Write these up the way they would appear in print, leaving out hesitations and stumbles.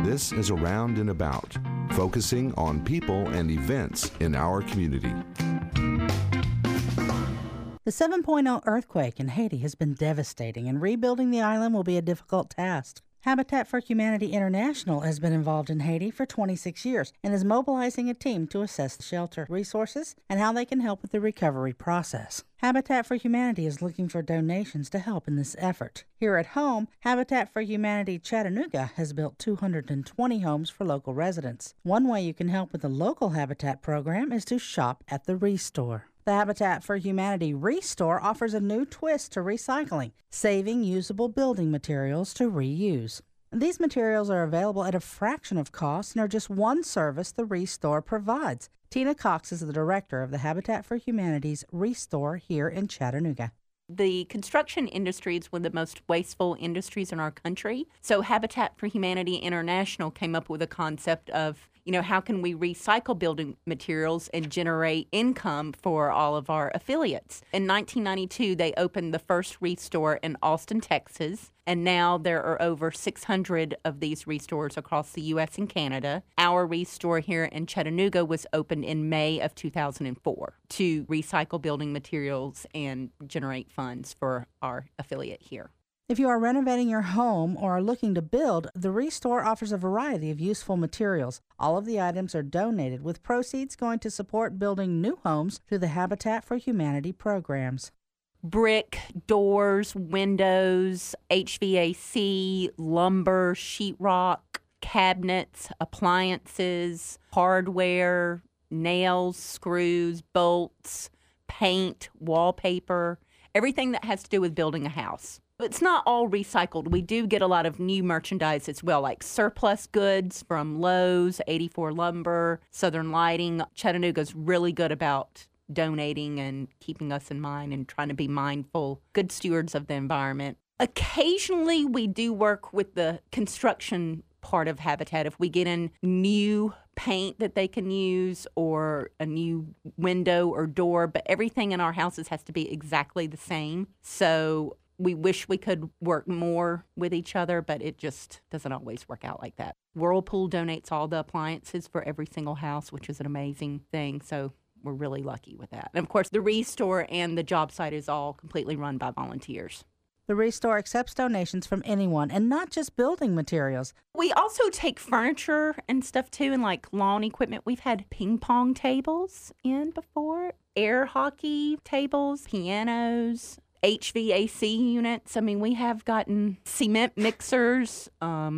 This is Around and About, focusing on people and events in our community. The 7.0 earthquake in Haiti has been devastating, and rebuilding the island will be a difficult task. Habitat for Humanity International has been involved in Haiti for 26 years and is mobilizing a team to assess the shelter resources and how they can help with the recovery process. Habitat for Humanity is looking for donations to help in this effort. Here at home, Habitat for Humanity Chattanooga has built 220 homes for local residents. One way you can help with the local Habitat program is to shop at the Restore. The Habitat for Humanity Restore offers a new twist to recycling, saving usable building materials to reuse. These materials are available at a fraction of cost and are just one service the Restore provides. Tina Cox is the director of the Habitat for Humanity's Restore here in Chattanooga. The construction industry is one of the most wasteful industries in our country. So Habitat for Humanity International came up with a concept of, how can we recycle building materials and generate income for all of our affiliates? In 1992, they opened the first Restore in Austin, Texas, and now there are over 600 of these Restores across the U.S. and Canada. Our Restore here in Chattanooga was opened in May of 2004 to recycle building materials and generate funds for our affiliate here. If you are renovating your home or are looking to build, the Restore offers a variety of useful materials. All of the items are donated, with proceeds going to support building new homes through the Habitat for Humanity programs. Brick, doors, windows, HVAC, lumber, sheetrock, cabinets, appliances, hardware, nails, screws, bolts, paint, wallpaper, everything that has to do with building a house. It's not all recycled. We do get a lot of new merchandise as well, like surplus goods from Lowe's, 84 Lumber, Southern Lighting. Chattanooga's really good about donating and keeping us in mind and trying to be mindful, good stewards of the environment. Occasionally, we do work with the construction part of Habitat. If we get in new paint that they can use or a new window or door, but everything in our houses has to be exactly the same. So we wish we could work more with each other, but it just doesn't always work out like that. Whirlpool donates all the appliances for every single house, which is an amazing thing. So we're really lucky with that. And of course, the Restore and the job site is all completely run by volunteers. The Restore accepts donations from anyone and not just building materials. We also take furniture and stuff too, and like lawn equipment. We've had ping pong tables in before, air hockey tables, pianos, HVAC units. I mean, we have gotten cement mixers,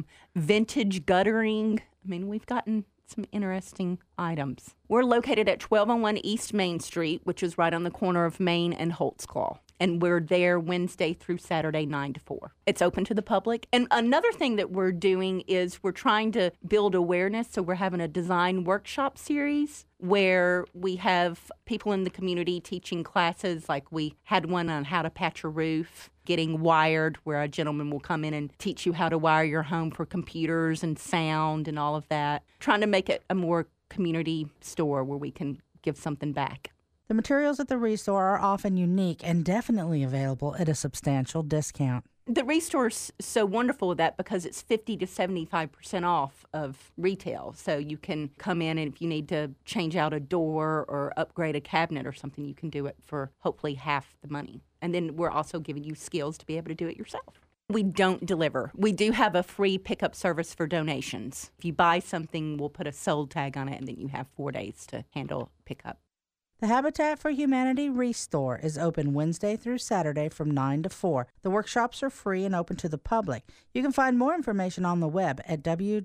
vintage guttering. I mean, we've gotten some interesting items. We're located at 1201 East Main Street, which is right on the corner of Main and Holtzclaw. And we're there Wednesday through Saturday, 9 to 4. It's open to the public. And another thing that we're doing is we're trying to build awareness. So we're having a design workshop series where we have people in the community teaching classes. Like we had one on how to patch a roof, getting wired, where a gentleman will come in and teach you how to wire your home for computers and sound and all of that. Trying to make it a more community store where we can give something back. The materials at the Restore are often unique and definitely available at a substantial discount. The Restore's so wonderful with that because it's 50 to 75% off of retail. So you can come in, and if you need to change out a door or upgrade a cabinet or something, you can do it for hopefully half the money. And then we're also giving you skills to be able to do it yourself. We don't deliver. We do have a free pickup service for donations. If you buy something, we'll put a sold tag on it, and then you have 4 days to handle pickup. The Habitat for Humanity Restore is open Wednesday through Saturday from 9 to 4. The workshops are free and open to the public. You can find more information on the web at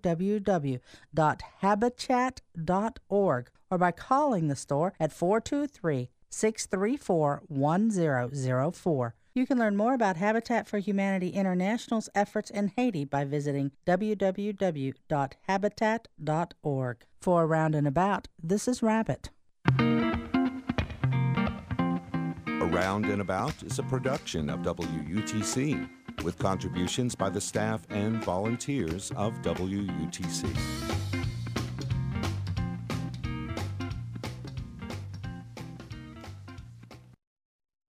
www.habichat.org or by calling the store at 423-634-1004. You can learn more about Habitat for Humanity International's efforts in Haiti by visiting www.habitat.org. For Around and About, this is Rabbit. Around and About is a production of WUTC with contributions by the staff and volunteers of WUTC.